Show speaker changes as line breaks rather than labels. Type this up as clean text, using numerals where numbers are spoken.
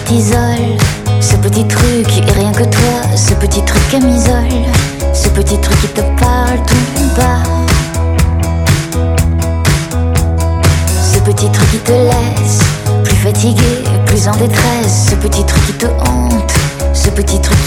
t'isole. Ce petit truc et rien que toi, ce petit truc camisole, ce petit truc qui te parle tout bas, ce petit truc qui te laisse plus fatigué, plus en détresse, ce petit truc qui te hante, ce petit truc qui